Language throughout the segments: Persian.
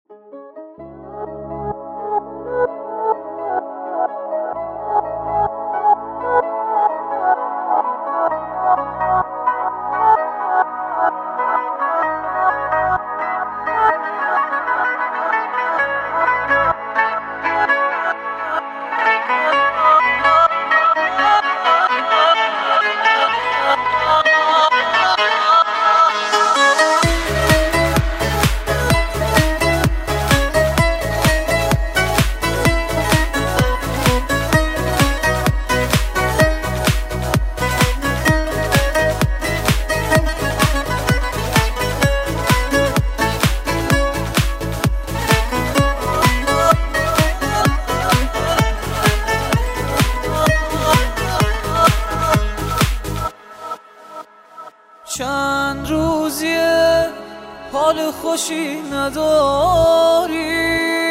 چند روزیه حال خوشی نداری،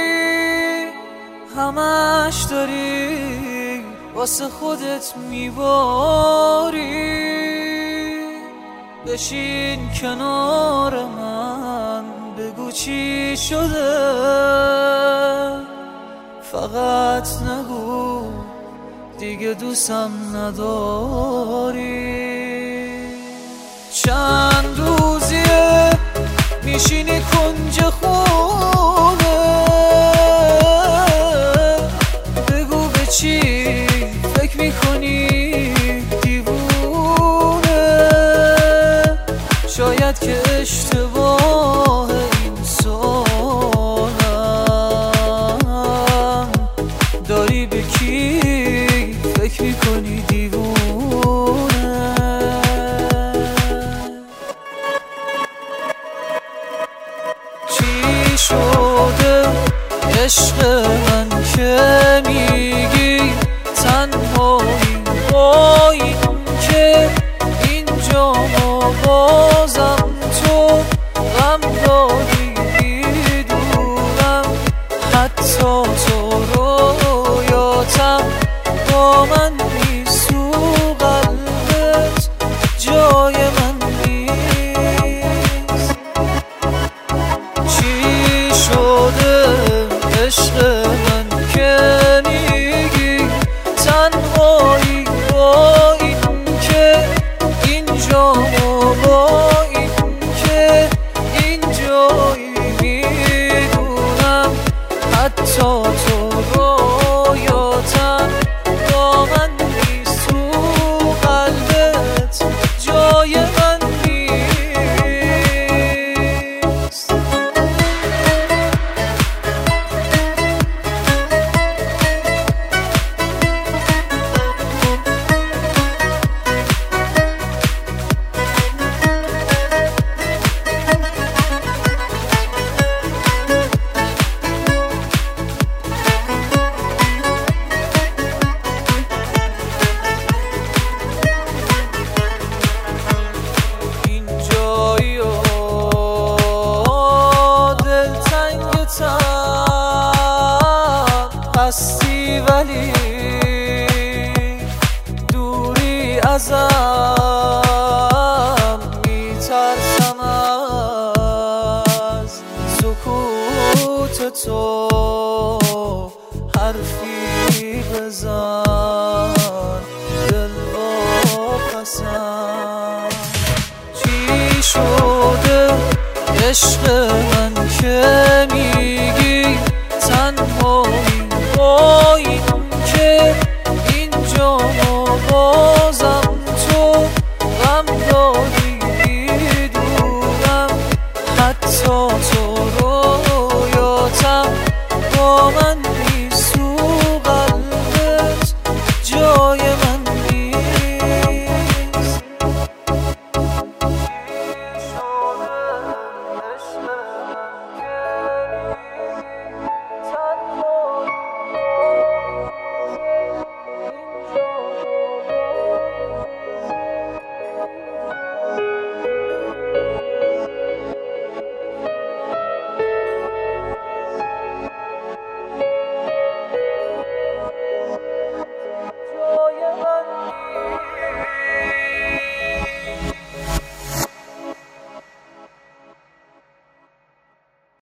همش داری واسه خودت میباری. بشین کنار من بگو چی شده، فقط نگو دیگه دوستم نداری. چند روزیه میشینی کنج خونه، بگو به چی فکر میکنی دیوونه. شاید که اشتباه این سالم، داری به کی فکر میکنی دیوونه. چی شده عشق من که میگی تنهایی با این که اینجا ما بازم تو غم داری. میدونم حتی تو رویاتم با من نیست، تو قلبت جای من نیست. چی شده عشق من که میگی تنهایی با این که اینجا ما با این که اینجایی. میدونم حتی تو رویاتم با من نیست، تو قلبت جای من نیست. هستی ولی دوری ازم، میترسم از سکوت تو، حرفی بزن دل واپسم. چی شده عشق من که میگی تنهایی با این که اینجا ما بازم تو غم داری. میدونم حتی تو رویاتم با من